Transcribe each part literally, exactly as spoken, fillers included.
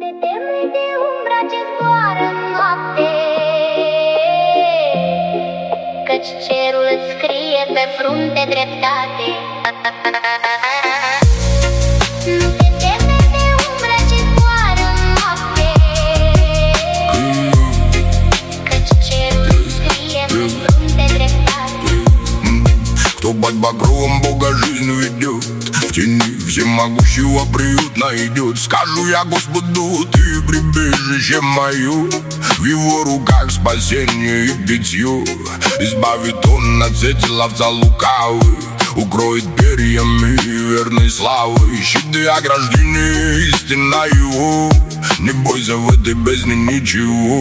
te teme de umbra ce zboară în noapte, căci cerul îți scrie pe frunte dreptate. Nu te teme de umbra ce zboară în noapte, căci cerul îți scrie pe frunte dreptate. Кто бать багровым, Бога жизнь ведет. В тени всемогущего приют найдет. Скажу я Господу, ты прибежище мое. В его руках спасение и питье. Избавит он от сети ловца лукавый, укроет перьями верной славы. Щиты ограждения, истина его. Не бойся в этой бездне ничего.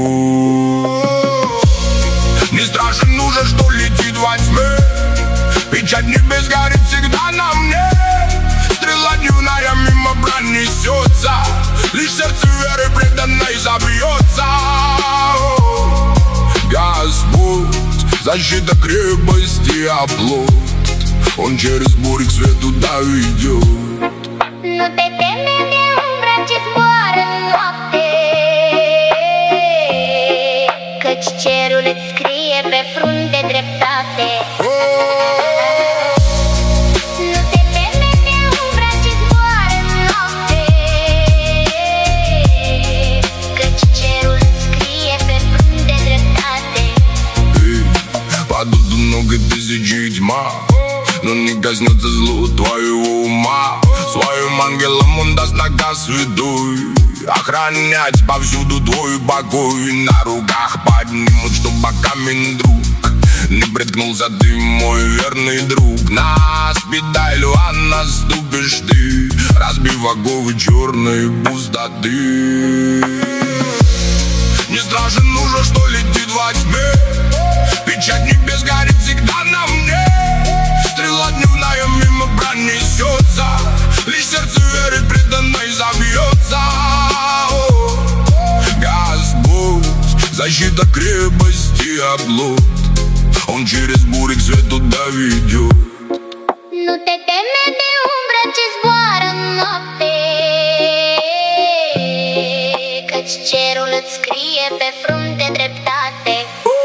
Не страшен уже, что летит во тьме. Печать небес горит всегда на мне. Стрела дневная мимо пронесется, лишь сердце веры преданной забьется. Господь, защита крепости оплот, Он через бури к свету доведет. Nu te teme de umbra ce zboară în noapte, căci cerul îți scrie pe frunte dreptate. Nu te teme de umbra ce zboară în noapte, căci cerul îți scrie pe frunte dreptate. Падут много тысяч и тьма, но не коснется зло твоего ума. Своим ангелам он даст наказ святой охранять повсюду твой покой. На руках поднимут, чтобы камень друг не приткнулся ты, мой верный друг. На спидаль наступишь ты, разбив оковы черной пустоты. Не страшен уже, что летит во тьме. Печать небес горит всегда на мне. Стрела дневная мимо пронесется, лишь сердце веры преданной забьется. О, Господь, защита крепости оплот, Он через бури к свету доведет. Nu te teme de umbra ce zboară în noapte, căci cerul îți scrie pe frunte dreptate.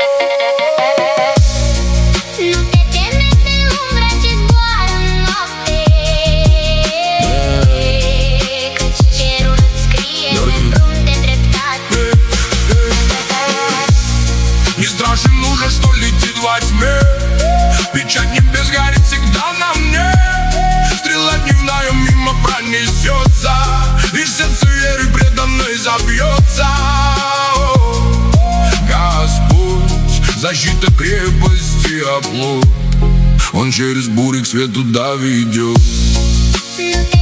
Nu te teme de umbra ce zboară în noapte, căci cerul îți scrie pe frunte dreptate. Не страшен уже, что летит во тьме. Печать небес горит всегда на мне. Стрела дневная мимо пронесется, лишь сердце веры преданной забьется. О, Господь, защита крепости оплот, Он через бури к свету доведет. Nu te